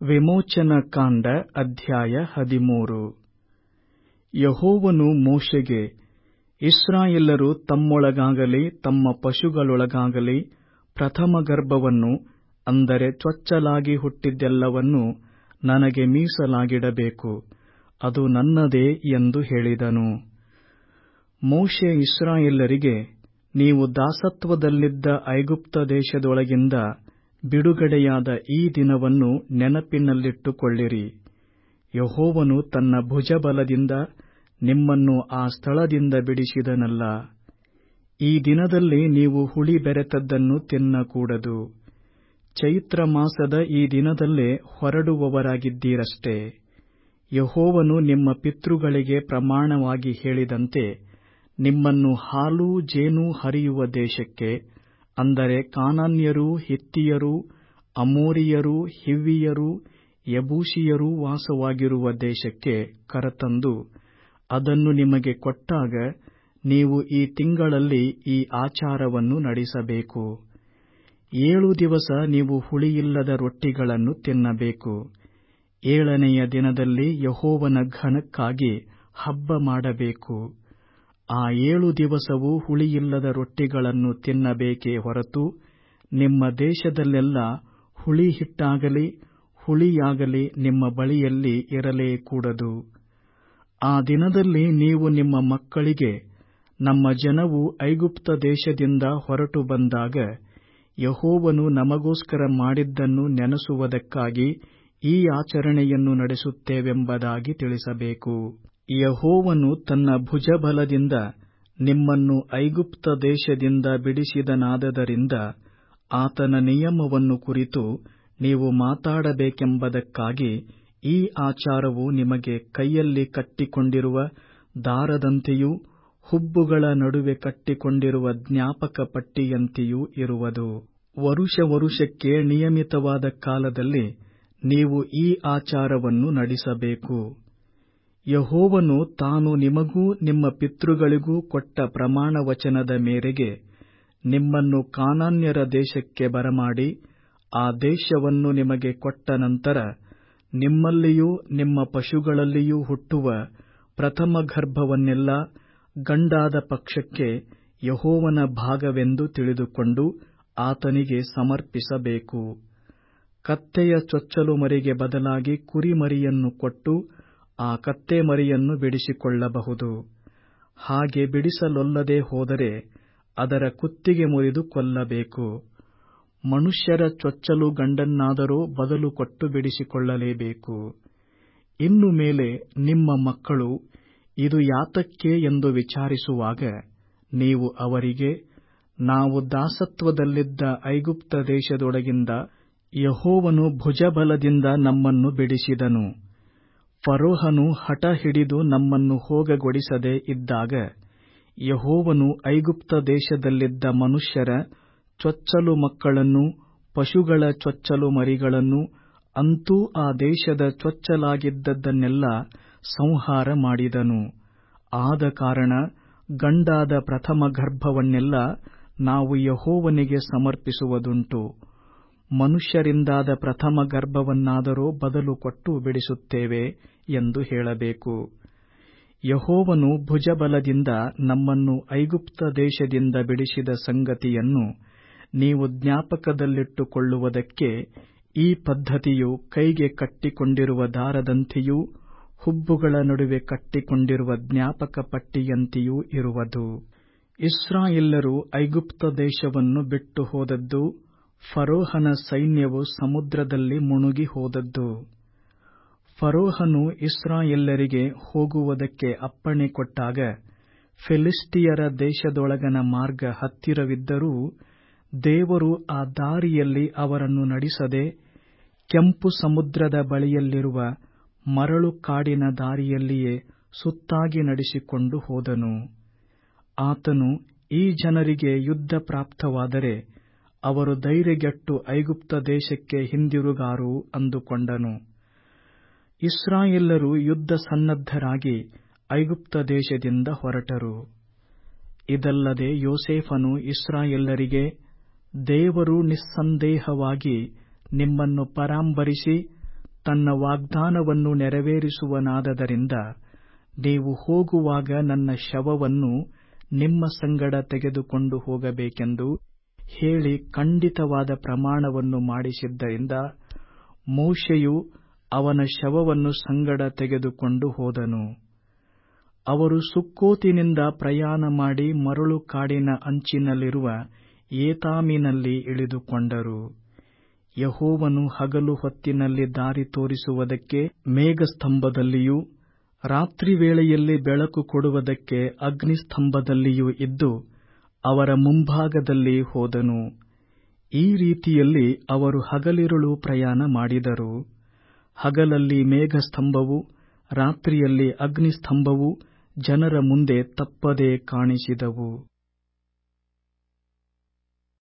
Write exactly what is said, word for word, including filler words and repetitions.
ವಿಮೋಚನಕಾಂಡ ಅಧ್ಯಾಯ ಹದಿಮೂರು. ಯೆಹೋವನು ಮೋಶೆಗೆ, ಇಸ್ರಾಯೇಲರು ತಮ್ಮೊಳಗಾಗಲಿ ತಮ್ಮ ಪಶುಗಳೊಳಗಾಗಲಿ ಪ್ರಥಮಗರ್ಭವನ್ನು, ಅಂದರೆ ಚೊಚ್ಚಲಾಗಿ ಹುಟ್ಟಿದ್ದೆಲ್ಲವನ್ನೂ ನನಗೆ ಮೀಸಲಾಗಿಡಬೇಕು, ಅದು ನನ್ನದೇ ಎಂದು ಹೇಳಿದನು. ಮೋಶೆ ಇಸ್ರಾಯೇಲರಿಗೆ, ನೀವು ದಾಸತ್ವದಲ್ಲಿದ್ದ ಐಗುಪ್ತ ದೇಶದೊಳಗಿಂದ ಬಿಡುಗಡೆಯಾದ ಈ ದಿನವನ್ನು ನೆನಪಿನಲ್ಲಿಟ್ಟುಕೊಳ್ಳಿರಿ. ಯೆಹೋವನು ತನ್ನ ಭುಜಬಲದಿಂದ ನಿಮ್ಮನ್ನು ಆ ಸ್ಥಳದಿಂದ ಬಿಡಿಸಿದನಲ್ಲ. ಈ ದಿನದಲ್ಲಿ ನೀವು ಹುಳಿ ಬೆರೆತದ್ದನ್ನು ತಿನ್ನಕೂಡದು. ಚೈತ್ರ ಮಾಸದ ಈ ದಿನದಲ್ಲೇ ಹೊರಡುವವರಾಗಿದ್ದೀರಷ್ಟೇ. ಯೆಹೋವನು ನಿಮ್ಮ ಪಿತೃಗಳಿಗೆ ಪ್ರಮಾಣವಾಗಿ ಹೇಳಿದಂತೆ ನಿಮ್ಮನ್ನು ಹಾಲೂ ಜೇನೂ ಹರಿಯುವ ದೇಶಕ್ಕೆ, ಅಂದರೆ ಕಾನಾನ್ಯರೂ, ಹಿತ್ತಿಯರೂ, ಅಮೋರಿಯರೂ, ಹಿವ್ವಿಯರೂ, ಯೆಬೂಸಿಯರೂ ವಾಸವಾಗಿರುವ ದೇಶಕ್ಕೆ ಕರತಂದು ಅದನ್ನು ನಿಮಗೆ ಕೊಟ್ಟಾಗ ನೀವು ಈ ತಿಂಗಳಲ್ಲಿ ಈ ಆಚಾರವನ್ನು ನಡೆಸಬೇಕು. ಏಳು ದಿವಸ ನೀವು ಹುಳಿಯಿಲ್ಲದ ರೊಟ್ಟಿಗಳನ್ನು ತಿನ್ನಬೇಕು. ಏಳನೆಯ ದಿನದಲ್ಲಿ ಯೆಹೋವನ ಘನಕ್ಕಾಗಿ ಹಬ್ಬ ಮಾಡಬೇಕು. ಆ ಏಳು ದಿವಸವೂ ಹುಳಿಯಿಲ್ಲದ ರೊಟ್ಟಿಗಳನ್ನು ತಿನ್ನಬೇಕೇ ಹೊರತು ನಿಮ್ಮ ದೇಶದಲ್ಲೆಲ್ಲ ಹುಳಿ ಹಿಟ್ಟಾಗಲಿ ಹುಳಿಯಾಗಲಿ ನಿಮ್ಮ ಬಳಿಯಲ್ಲಿ ಇರಲೇ ಕೂಡದು. ಆ ದಿನದಲ್ಲಿ ನೀವು ನಿಮ್ಮ ಮಕ್ಕಳಿಗೆ, ನಮ್ಮ ಜನವು ಐಗುಪ್ತ ದೇಶದಿಂದ ಹೊರಟು ಬಂದಾಗ ಯೆಹೋವನು ನಮಗೋಸ್ಕರ ಮಾಡಿದ್ದನ್ನು ನೆನಸುವುದಕ್ಕಾಗಿ ಈ ಆಚರಣೆಯನ್ನು ನಡೆಸುತ್ತೇವೆಂಬುದಾಗಿ ತಿಳಿಸಬೇಕು. ಯೆಹೋವನು ತನ್ನ ಭುಜಬಲದಿಂದ ನಿಮ್ಮನ್ನು ಐಗುಪ್ತ ದೇಶದಿಂದ ಬಿಡಿಸಿದನಾದ್ದರಿಂದ ಆತನ ನಿಯಮವನ್ನು ಕುರಿತು ನೀವು ಮಾತಾಡಬೇಕೆಂಬುದಕ್ಕಾಗಿ ಈ ಆಚಾರವು ನಿಮಗೆ ಕೈಯಲ್ಲಿ ಕಟ್ಟಿಕೊಂಡಿರುವ ದಾರದಂತೆಯೂ ಹುಬ್ಬುಗಳ ನಡುವೆ ಕಟ್ಟಿಕೊಂಡಿರುವ ಜ್ಞಾಪಕ ಪಟ್ಟಿಯಂತೆಯೂ ಇರುವುದು. ವರುಷ ವರುಷಕ್ಕೆ ನಿಯಮಿತವಾದ ಕಾಲದಲ್ಲಿ ನೀವು ಈ ಆಚಾರವನ್ನು ನಡೆಸಬೇಕು. ಯೆಹೋವನು ತಾನು ನಿಮಗೂ ನಿಮ್ಮ ಪಿತೃಗಳಿಗೂ ಕೊಟ್ಟ ಪ್ರಮಾಣವಚನದ ಮೇರೆಗೆ ನಿಮ್ಮನ್ನು ಕಾನಾನ್ಯರ ದೇಶಕ್ಕೆ ಬರಮಾಡಿ ಆ ದೇಶವನ್ನು ನಿಮಗೆ ಕೊಟ್ಟ ನಂತರ ನಿಮ್ಮಲ್ಲಿಯೂ ನಿಮ್ಮ ಪಶುಗಳಲ್ಲಿಯೂ ಹುಟ್ಟುವ ಪ್ರಥಮ ಗರ್ಭವನ್ನೆಲ್ಲ ಗಂಡಾದ ಪಕ್ಷಕ್ಕೆ ಯೆಹೋವನ ಭಾಗವೆಂದು ತಿಳಿದುಕೊಂಡು ಆತನಿಗೆ ಸಮರ್ಪಿಸಬೇಕು. ಕತ್ತೆಯ ಚೊಚ್ಚಲು ಮರಿಗೆ ಬದಲಾಗಿ ಕುರಿಮರಿಯನ್ನು ಕೊಟ್ಟು ಆ ಕತ್ತೆ ಮರಿಯನ್ನು ಬಿಡಿಸಿಕೊಳ್ಳಬಹುದು. ಹಾಗೆ ಬಿಡಿಸಲೊಲ್ಲದೆ ಹೋದರೆ ಅದರ ಕುತ್ತಿಗೆ ಮುರಿದು ಕೊಲ್ಲಬೇಕು. ಮನುಷ್ಯರ ಚೊಚ್ಚಲು ಗಂಡನ್ನಾದರೋ ಬದಲು ಕೊಟ್ಟು ಬಿಡಿಸಿಕೊಳ್ಳಲೇಬೇಕು. ಇನ್ನು ಮೇಲೆ ನಿಮ್ಮ ಮಕ್ಕಳು ಇದು ಯಾತಕ್ಕೆ ಎಂದು ವಿಚಾರಿಸುವಾಗ ನೀವು ಅವರಿಗೆ, ನಾವು ದಾಸತ್ವದಲ್ಲಿದ್ದ ಐಗುಪ್ತ ದೇಶದೊಳಗಿಂದ ಯೆಹೋವನು ಭುಜಬಲದಿಂದ ನಮ್ಮನ್ನು ಬಿಡಿಸಿದನು. ಫರೋಹನು ಹಠ ಹಿಡಿದು ನಮ್ಮನ್ನು ಹೋಗಗೊಡಿಸದೆ ಇದ್ದಾಗ ಯೆಹೋವನು ಐಗುಪ್ತ ದೇಶದಲ್ಲಿದ್ದ ಮನುಷ್ಯರ ಚೊಚ್ಚಲು ಮಕ್ಕಳನ್ನೂ ಪಶುಗಳ ಚೊಚ್ಚಲು ಮರಿಗಳನ್ನೂ ಅಂತೂ ಆ ದೇಶದ ಚೊಚ್ಚಲಾಗಿದ್ದದ್ದನ್ನೆಲ್ಲ ಸಂಹಾರ ಮಾಡಿದನು. ಆದ ಕಾರಣ ಗಂಡಾದ ಪ್ರಥಮ ಗರ್ಭವನ್ನೆಲ್ಲ ನಾವು ಯೆಹೋವನಿಗೆ ಸಮರ್ಪಿಸುವುದುಂಟು. ಮನುಷ್ಯರಿಂದಾದ ಪ್ರಥಮ ಗರ್ಭವನ್ನಾದರೋ ಬದಲು ಕೊಟ್ಟು ಬಿಡಿಸುತ್ತೇವೆ ಎಂದು ಹೇಳಬೇಕು. ಯೆಹೋವನು ಭುಜಬಲದಿಂದ ನಮ್ಮನ್ನು ಐಗುಪ್ತ ದೇಶದಿಂದ ಬಿಡಿಸಿದ ಸಂಗತಿಯನ್ನು ನೀವು ಜ್ಞಾಪಕದಲ್ಲಿಟ್ಟುಕೊಳ್ಳುವುದಕ್ಕೆ ಈ ಪದ್ಧತಿಯು ಕೈಗೆ ಕಟ್ಟಿಕೊಂಡಿರುವ ದಾರದಂತೆಯೂ ಹುಬ್ಬುಗಳ ನಡುವೆ ಕಟ್ಟಿಕೊಂಡಿರುವ ಜ್ಞಾಪಕ ಪಟ್ಟಿಯಂತೆಯೂ ಇರುವುದು. ಇಸ್ರಾಯೇಲ್ಯರು ಐಗುಪ್ತ ದೇಶವನ್ನು ಬಿಟ್ಟು ಹೋದದ್ದು, ಫರೋಹನ ಸೈನ್ಯವು ಸಮುದ್ರದಲ್ಲಿ ಮುಳುಗಿ ಹೋದದ್ದು. ಫರೋಹನು ಇಸ್ರಾಯೇಲ್ಯರಿಗೆ ಹೋಗುವುದಕ್ಕೆ ಅಪ್ಪಣೆ ಕೊಟ್ಟಾಗ ಫಿಲಿಷ್ಟಿಯರ ದೇಶದೊಳಗನ ಮಾರ್ಗ ಹತ್ತಿರವಿದ್ದರೂ ದೇವರು ಆ ದಾರಿಯಲ್ಲಿ ಅವರನ್ನು ನಡೆಸದೆ ಕೆಂಪು ಸಮುದ್ರದ ಬಳಿಯಲ್ಲಿರುವ ಮರಳು ಕಾಡಿನ ದಾರಿಯಲ್ಲಿಯೇ ಸುತ್ತಾಗಿ ನಡೆಸಿಕೊಂಡು ಹೋದನು. ಆತನು ಈ ಜನರಿಗೆ ಯುದ್ಧ ಪ್ರಾಪ್ತವಾದರೆ ಅವರು ಧೈರ್ಯಗೆಟ್ಟು ಐಗುಪ್ತ ದೇಶಕ್ಕೆ ಹಿಂದಿರುಗಾರು ಅಂದುಕೊಂಡನು. ಇಸ್ರಾಯೇಲ್ಯರು ಯುದ್ಧ ಸನ್ನದ್ಧರಾಗಿ ಐಗುಪ್ತ ದೇಶದಿಂದ ಹೊರಟರು. ಇದಲ್ಲದೆ ಯೋಸೇಫನು ಇಸ್ರಾಯೇಲ್ಯರಿಗೆ, ದೇವರು ನಿಸ್ಸಂದೇಹವಾಗಿ ನಿಮ್ಮನ್ನು ಪರಾಂಬರಿಸಿ ತನ್ನ ವಾಗ್ದಾನವನ್ನು ನೆರವೇರಿಸುವನಾದದರಿಂದ ನೀವು ಹೋಗುವಾಗ ನನ್ನ ಶವವನ್ನು ನಿಮ್ಮ ಸಂಗಡ ತೆಗೆದುಕೊಂಡು ಹೋಗಬೇಕೆಂದು ಹೇಳಿ ಖಂಡಿತವಾದ ಪ್ರಮಾಣವನ್ನು ಮಾಡಿಸಿದ್ದರಿಂದ ಮೋಶೆಯು ಅವನ ಶವವನ್ನು ಸಂಗಡ ತೆಗೆದುಕೊಂಡು ಹೋದನು. ಅವರು ಸುಕ್ಕೋತಿನಿಂದ ಪ್ರಯಾಣ ಮಾಡಿ ಮರಳು ಕಾಡಿನ ಅಂಚಿನಲ್ಲಿರುವ ಏತಾಮಿನಲ್ಲಿ ಇಳಿದುಕೊಂಡರು. ಯೆಹೋವನು ಹಗಲು ಹೊತ್ತಿನಲ್ಲಿ ದಾರಿ ತೋರಿಸುವುದಕ್ಕೆ ಮೇಘಸ್ತಂಭದಲ್ಲಿಯೂ ರಾತ್ರಿ ವೇಳೆಯಲ್ಲಿ ಬೆಳಕು ಕೊಡುವುದಕ್ಕೆ ಅಗ್ನಿಸ್ತಂಭದಲ್ಲಿಯೂ ಇದ್ದು ಅವರ ಮುಂಭಾಗದಲ್ಲಿ ಹೋದನು. ಈ ರೀತಿಯಲ್ಲಿ ಅವರು ಹಗಲಿರುಳು ಪ್ರಯಾಣ ಮಾಡಿದರು. ಹಗಲಲ್ಲಿ ಮೇಘಸ್ತಂಭವು, ರಾತ್ರಿಯಲ್ಲಿ ಅಗ್ನಿಸ್ತಂಭವು ಜನರ ಮುಂದೆ ತಪ್ಪದೆ ಕಾಣಿಸಿದವು.